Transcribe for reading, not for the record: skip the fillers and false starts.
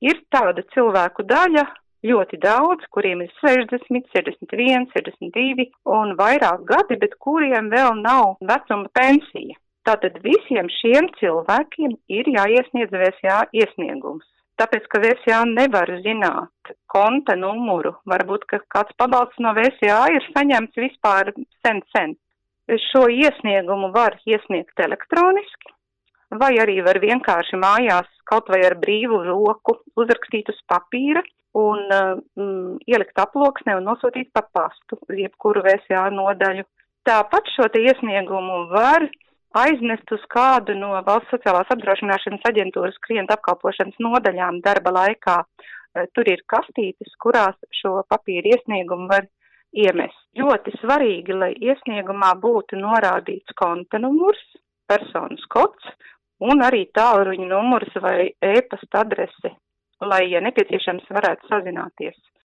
Ir tāda cilvēku daļa, ļoti daudz, kuriem ir 60, 61, 62 un vairāk gadi, bet kuriem vēl nav vecuma pensija. Tātad visiem šiem cilvēkiem ir jāiesniedz VSA iesniegums. Tāpēc, ka VSA nevar zināt konta numuru, varbūt, ka kāds pabalsts no VSA ir saņemts vispār sen. Šo iesniegumu var iesniegt elektroniski, vai arī var vienkārši mājās kaut vai ar brīvu roku uzrakstīt uz papīra un ielikt aploksnē un nosūtīt pa pastu uz jebkuru VSA nodaļu. Tāpat šo te iesniegumu var aiznest uz kādu no Valsts sociālās apdrošināšanas aģentūras klientu apkalpošanas nodaļām darba laikā. Tur ir kastītes, kurās šo papīru iesniegumu var iemest. Ļoti svarīgi, lai iesniegumā būtu norādīts konta numurs, personas kods un arī tālruņa numurs vai e-pasta adrese, lai, ja nepieciešams, varētu sazināties.